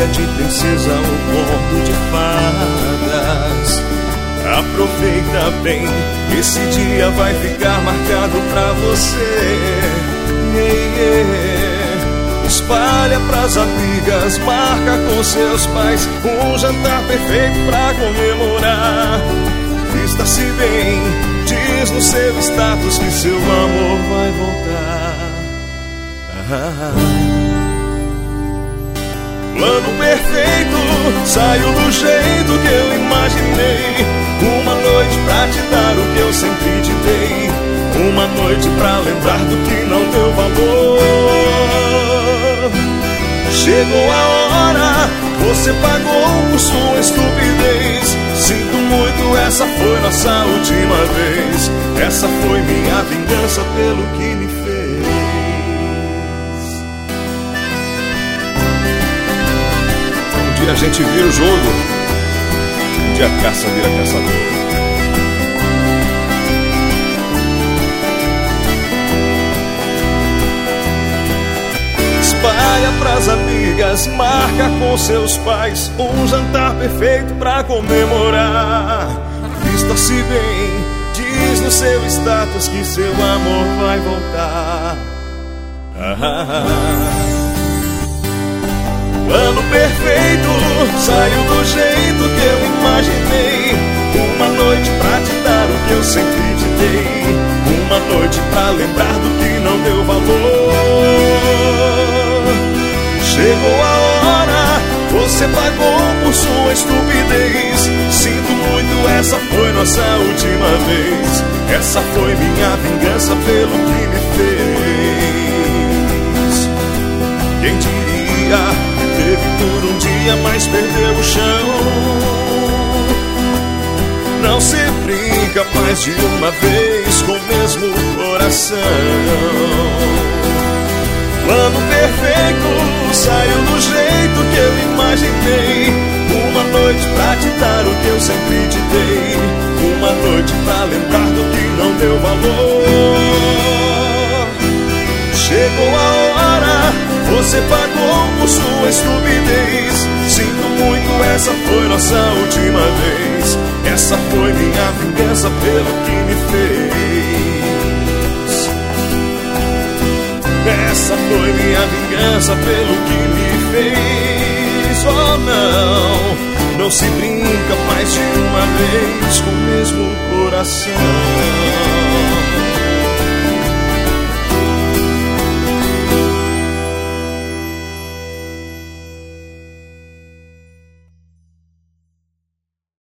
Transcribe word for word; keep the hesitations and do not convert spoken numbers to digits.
dia de princesa ou conto de fadas. Aproveita bem, esse dia vai ficar marcado pra você. Yeah, yeah. Espalha pras amigas, marca com seus pais um jantar perfeito pra comemorar. Vista-se bem, diz no seu status que seu amor vai voltar. ah. Plano perfeito, saiu do jeito que eu imaginei. Uma noite pra te dar o que eu sempre te dei. Uma noite pra lembrar do que não deu valor. Chegou a hora, você pagou por sua estupidez. Sinto muito, essa foi nossa última vez. Essa foi minha vingança pelo que me fez. Um dia a gente vira o jogo, um dia a caça vira caçador. Espalha pras amigas, marca com seus pais um jantar perfeito pra comemorar. Vista-se bem, diz no seu status que seu amor vai voltar. ah. Plano perfeito, saiu do jeito que eu imaginei. Uma noite pra te dar o que eu sempre te dei. Uma noite pra lembrar do que não deu valor. Chegou a hora, você pagou por sua estupidez. Sinto muito, essa foi nossa última vez. Essa foi minha vingança pelo que me fez. Quem diria, teve por um dia, mas perdeu o chão. Não se brinca mais de uma vez com o mesmo coração. Plano perfeito, saiu do jeito que eu imaginei. Uma noite pra te dar o que eu sempre te dei. Uma noite pra lembrar do que não deu valor. Chegou a hora, você pagou por sua estupidez. Sinto muito, essa foi nossa última vez. Essa foi minha vingança pelo que me fez. Essa foi minha vingança pelo que me fez. Oh não, não se brinca mais de uma vez com o mesmo coração.